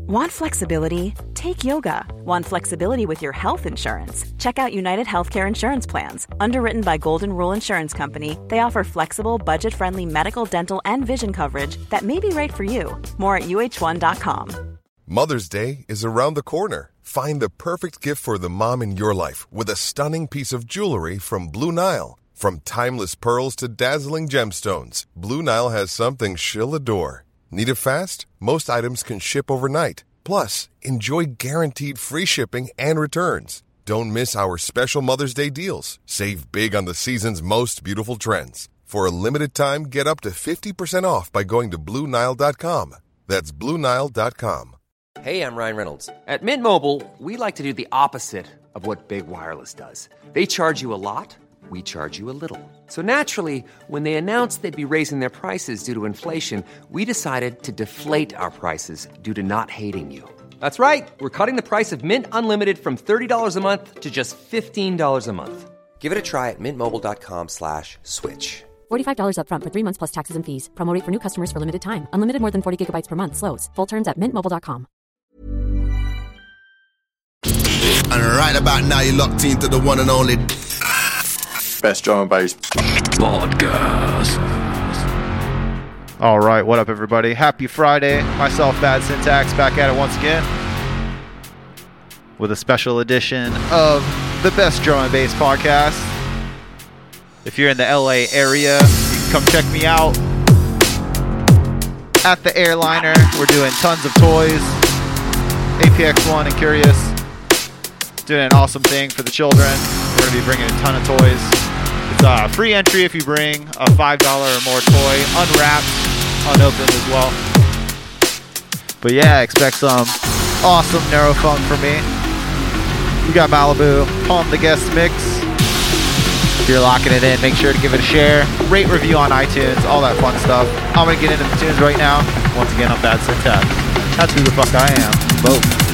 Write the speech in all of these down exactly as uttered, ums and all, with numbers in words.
Want flexibility? Take yoga. Want flexibility with your health insurance? Check out United Healthcare Insurance Plans. Underwritten by Golden Rule Insurance Company, they offer flexible, budget-friendly medical, dental, and vision coverage that may be right for you. More at U H one dot com. Mother's Day is around the corner. Find the perfect gift for the mom in your life with a stunning piece of jewelry from Blue Nile. From timeless pearls to dazzling gemstones, Blue Nile has something she'll adore. Need it fast? Most items can ship overnight. Plus, enjoy guaranteed free shipping and returns. Don't miss our special Mother's Day deals. Save big on the season's most beautiful trends. For a limited time, get up to fifty percent off by going to Blue Nile dot com. That's Blue Nile dot com. Hey, I'm Ryan Reynolds. At Mint Mobile, we like to do the opposite of what Big Wireless does. They charge you a lot. We charge you a little. So naturally, when they announced they'd be raising their prices due to inflation, we decided to deflate our prices due to not hating you. That's right. We're cutting the price of Mint Unlimited from thirty dollars a month to just fifteen dollars a month. Give it a try at mintmobile.com slash switch. forty-five dollars up front for three months plus taxes and fees. Promo rate for new customers for limited time. Unlimited more than forty gigabytes per month. Slows full terms at mint mobile dot com. And right about now, you're locked into the one and only Best Drum and Bass Podcast. All right, what up, everybody? Happy Friday. Myself, Bad Syntax, back at it once again with a special edition of the Best Drum and Bass Podcast. If you're in the L A area, you can come check me out at the Airliner. We're doing tons of toys. A P X one and Curious doing an awesome thing for the children. We're going to be bringing a ton of toys. It's uh, free entry if you bring a five dollars or more toy, unwrapped, unopened as well. But yeah, expect some awesome neurofunk from me. We got Malibu, Palm the Guest Mix. If you're locking it in, make sure to give it a share, rate, review on iTunes, all that fun stuff. I'm going to get into the tunes right now. Once again, I'm Bad Syntax. That's who the fuck I am. Both.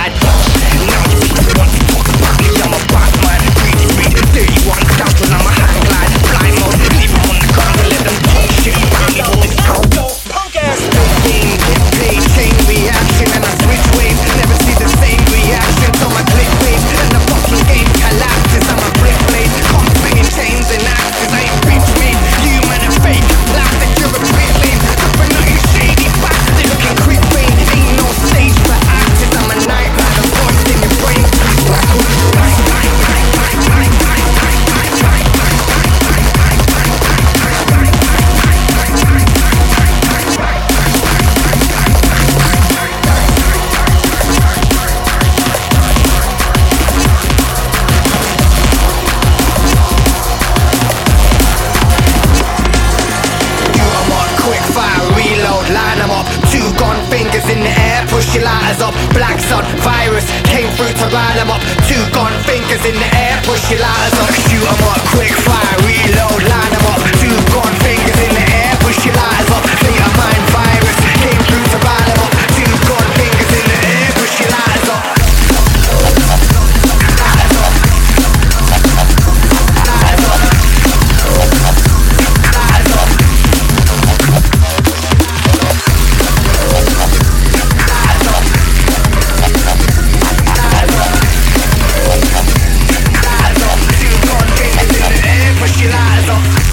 lied. Now you people want to talk about me, I'm a bad man. Greedy, greedy, thirty-one down when I'm a hang glide. Blind mode, leave them on the ground and let them talk shit around me. Hold it down, punk ass. Game, play, chain reaction and I switch ways. Never see the same reaction to my clickbait. And the fucking game collapses, I'm a brick blade. Come swinging chains and axes, I ain't bitch made. You man are fake, plastic, you're a bit lame. But not you shady bastard, they looking quick brain. Ain't no stage for actors, I'm a nightmare. The voice in your brain. Line them up, two gun fingers in the air, push your lighters up. Black sun, virus, came through to rile them up. Two gun fingers in the air, push your lighters up. Shoot them up, quick fire, reload, line them up. Two gun fingers in the air, push your lighters up. Data mine virus, came through to rile them up. Two gun fingers in the air, push your lighters up. Lighters up. Lighters up. Lighters up. Push your lighters up.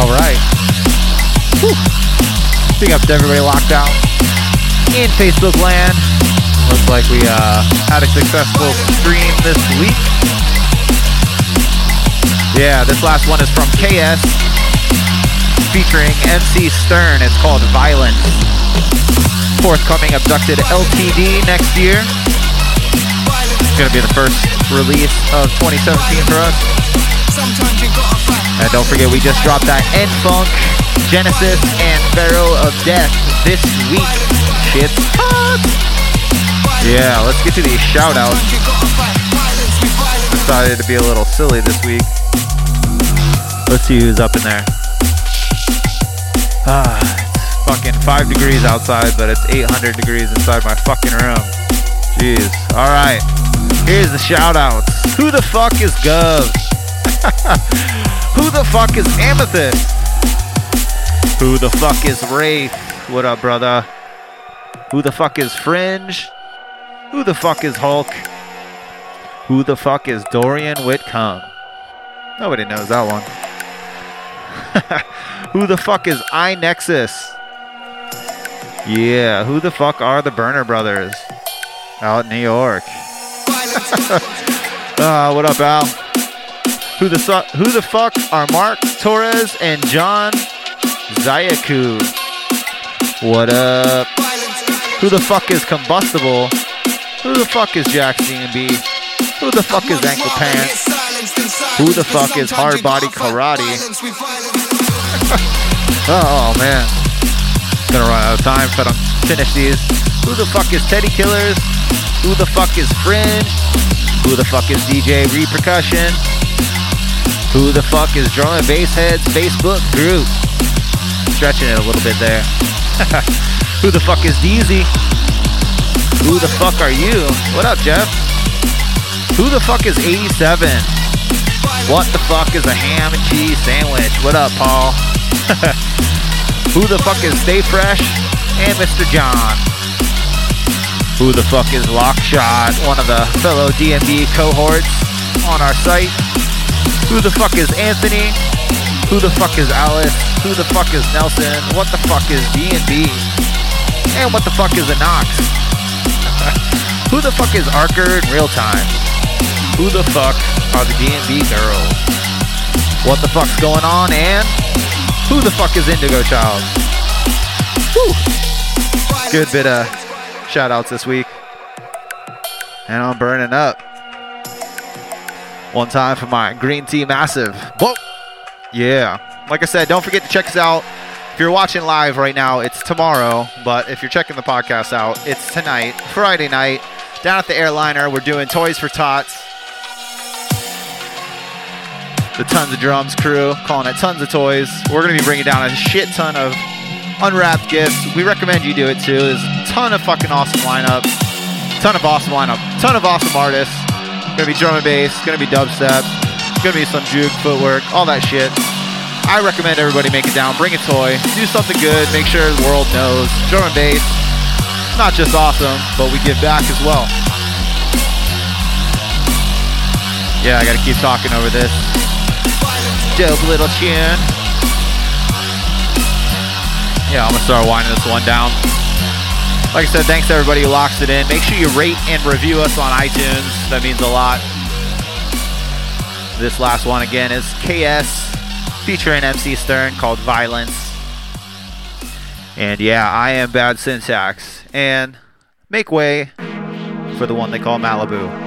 right. Whew. Big up to everybody locked out in Facebook land. Looks like we uh, had a successful stream this week. Yeah, this last one is from K S featuring M C Stern. It's called Violence. Forthcoming Abducted L T D next year. It's going to be the first release of twenty seventeen for us. And don't forget, we just dropped that N-Funk, Genesis, and Pharaoh of Death this week. Shit's hot! Yeah, let's get to these shout-outs. Decided to be a little silly this week. Let's see who's up in there. Ah, it's fucking five degrees outside, but it's eight hundred degrees inside my fucking room. Jeez. Alright. Here's the shout-outs. Who the fuck is Gov? Who the fuck is Amethyst? Who the fuck is Wraith? What up, brother? Who the fuck is Fringe? Who the fuck is Hulk? Who the fuck is Dorian Whitcomb? Nobody knows that one. Who the fuck is iNexus? Yeah, who the fuck are the Burner Brothers? Out in New York. uh, what up, Al? Who the, su- who the fuck are Mark Torres and John Zayaku? What up? Who the fuck is Combustible? Who the fuck is Jack C and B? Who the fuck is Ankle Pants? Who the fuck is Hard Body Karate? Oh man, gonna run out of time if I don't finish these. Who the fuck is Teddy Killers? Who the fuck is Fringe? Who the fuck is D J Repercussion? Who the fuck is Drum and Bass Head's Facebook group? Stretching it a little bit there. Who the fuck is Deezy? Who the fuck are you? What up, Jeff? Who the fuck is eighty-seven? What the fuck is a ham and cheese sandwich? What up, Paul? Who the fuck is Stay Fresh? And Mister John. Who the fuck is Lockshot? One of the fellow D M B cohorts on our site. Who the fuck is Anthony? Who the fuck is Alice? Who the fuck is Nelson? What the fuck is D and B? And what the fuck is a Knox? Who the fuck is Arker in real time? Who the fuck are the D and B girls? What the fuck's going on? And who the fuck is Indigo Child? Whew. Good bit of shout outs this week. And I'm burning up. One time for my Green Tea Massive. Whoa! Yeah. Like I said, don't forget to check us out. If you're watching live right now, it's tomorrow. But if you're checking the podcast out, it's tonight, Friday night. Down at the Airliner, we're doing Toys for Tots. The Tons of Drums crew, calling it Tons of Toys. We're going to be bringing down a shit ton of unwrapped gifts. We recommend you do it too. There's a ton of fucking awesome lineup. Ton of awesome lineup. Ton of awesome artists. Gonna be drum and bass. Gonna be dubstep. Gonna be some juke, footwork, all that shit. I recommend everybody make it down. Bring a toy. Do something good. Make sure the world knows. Drum and bass, not just awesome, but we give back as well. Yeah, I gotta keep talking over this dope little tune. Yeah, I'm gonna start winding this one down. Like I said, thanks to everybody who locks it in. Make sure you rate and review us on iTunes. That means a lot. This last one again is K S featuring M C Stern, called Violence. And yeah, I am Bad Syntax. And make way for the one they call Malibu.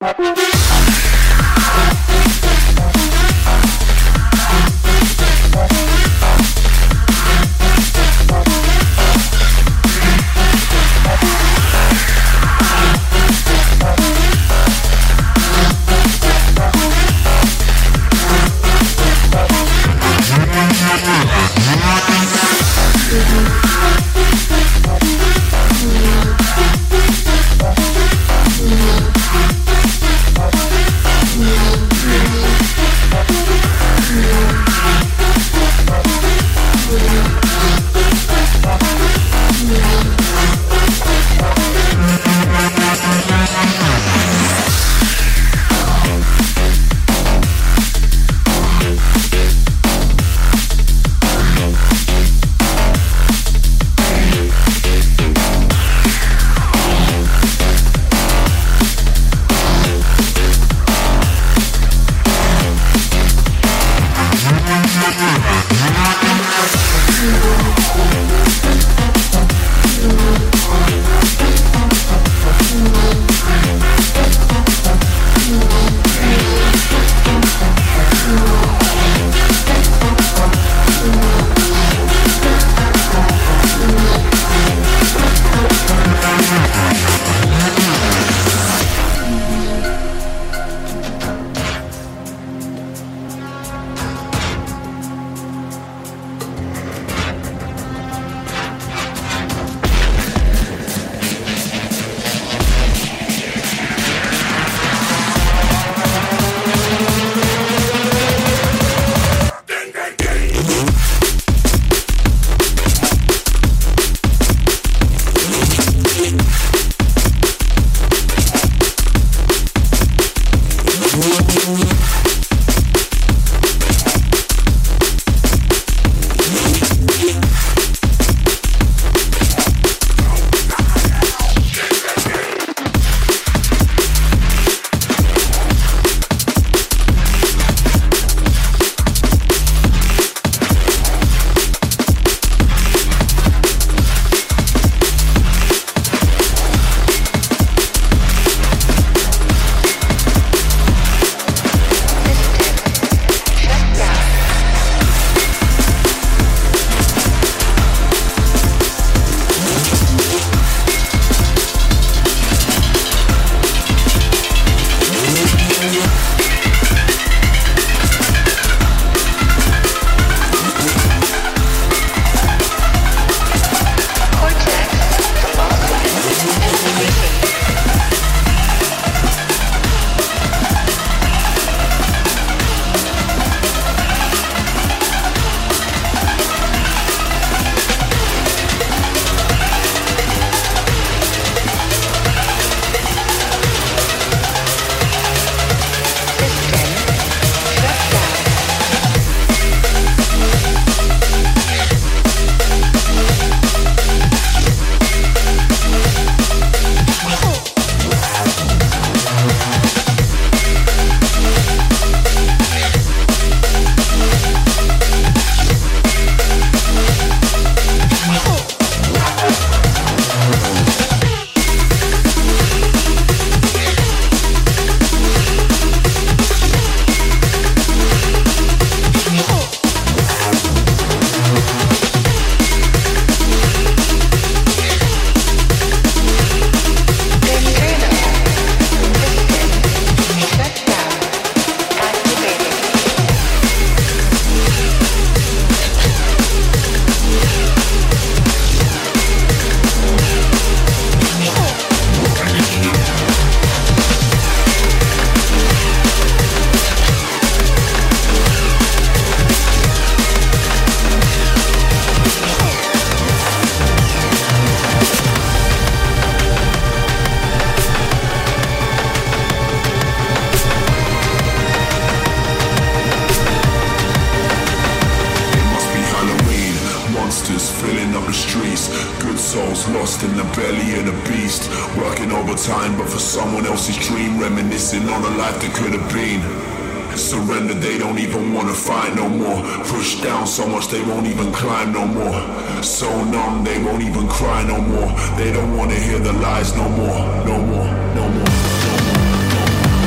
souls lost in the belly of the beast, working overtime but for someone else's dream, reminiscing on a life that could have been. Surrender, they don't even wanna fight no more. Pushed down so much they won't even climb no more. So numb they won't even cry no more. They don't wanna hear the lies no more, no more, no more, no more, no more.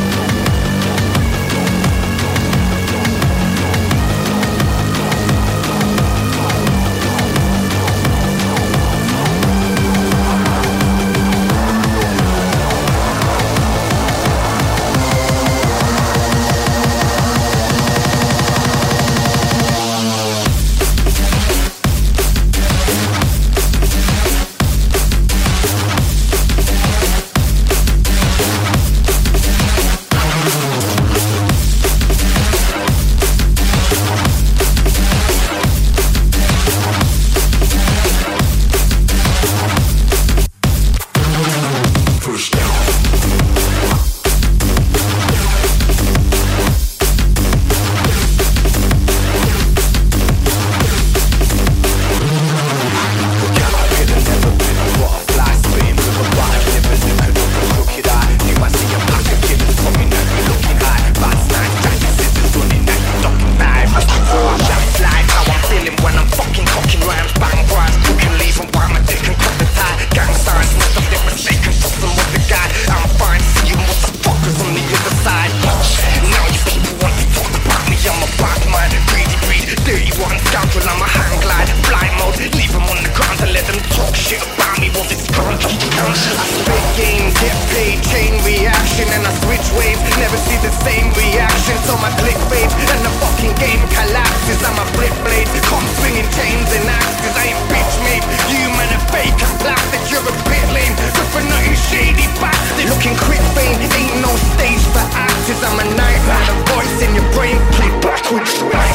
waves, never see the same reaction. So my click fades and the fucking game collapses. I'm a flip blade, come swinging chains and axes. I ain't bitch made, you man a fake and plastic. You're a bit lame, good for nothing shady bastard. Looking quick fame, ain't no stage for actors. I'm a nightmare, a voice in your brain, play backwards.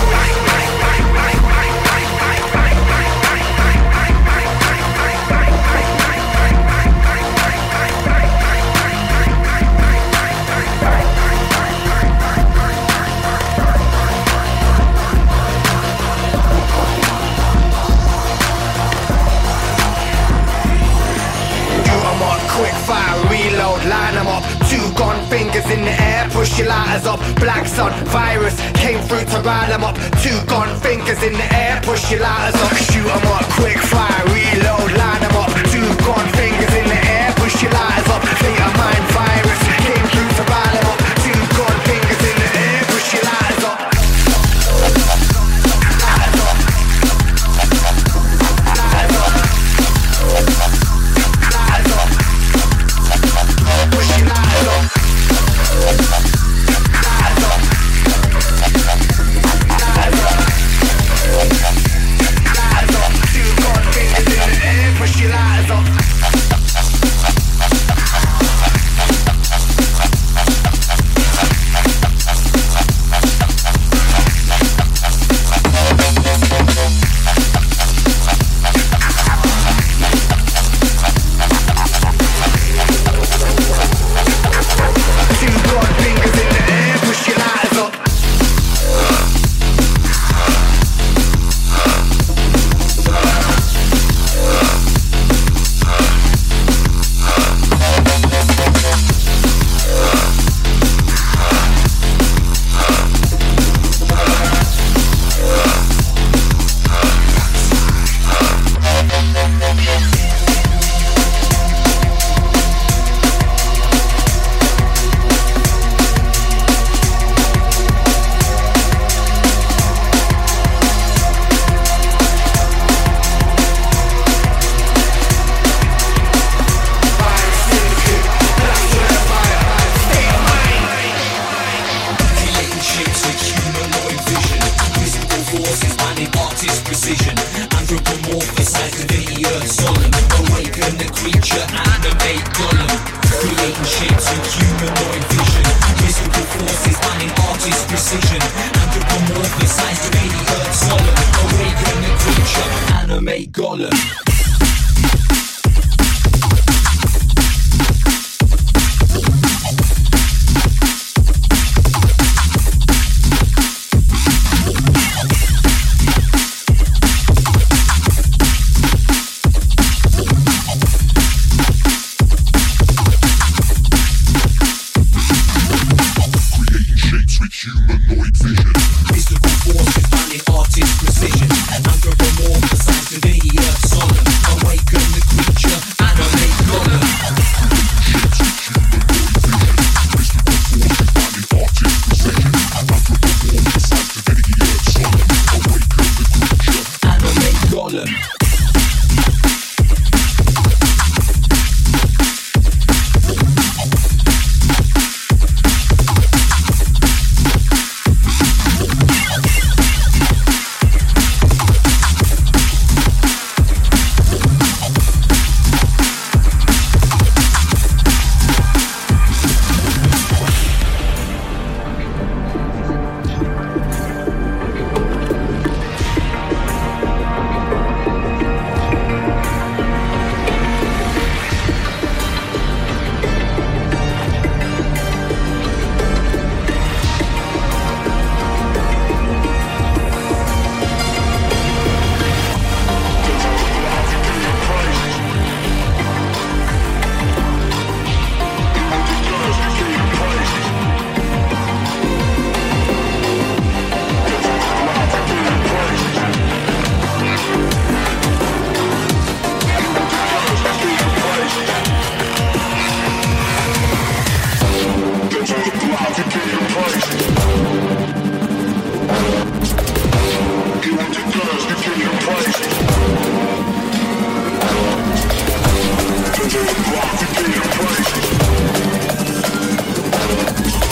Quick fire, reload, line them up. Two gun fingers in the air, push your lighters up. Black sun, virus, came through to rile them up. Two gun fingers in the air, push your lighters up. Shoot them up, quick fire, reload, line them up. Two gun fingers in the air, push your lighters up. Data mine, virus, came through to rile them up. Two gun fingers in the air, push your lighters up. Lighters up. Lighters up. Lighters up. Push your lights up. Lights up. Lights up. Lights up. Two gun fingers in the air. Push your lights up. Praise.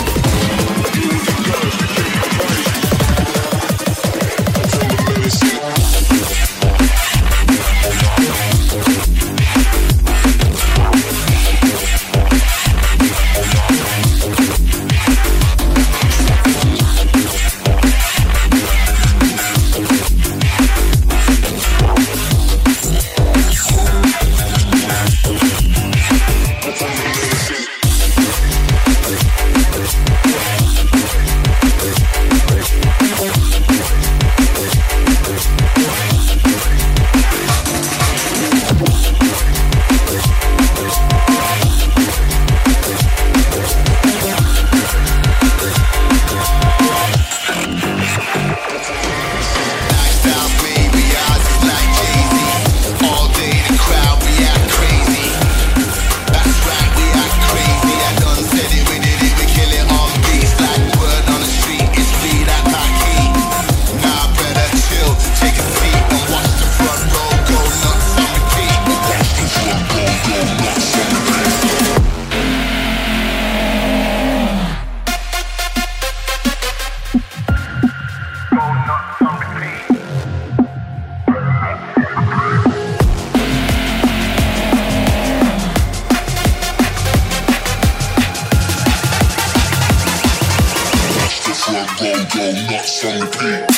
front row, go nuts on repeat.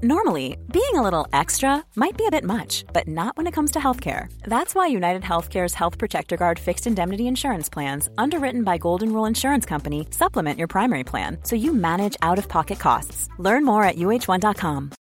Normally, being a little extra might be a bit much, but not when it comes to healthcare. That's why United Healthcare's Health Protector Guard fixed indemnity insurance plans, underwritten by Golden Rule Insurance Company, supplement your primary plan so you manage out-of-pocket costs. Learn more at U H one dot com.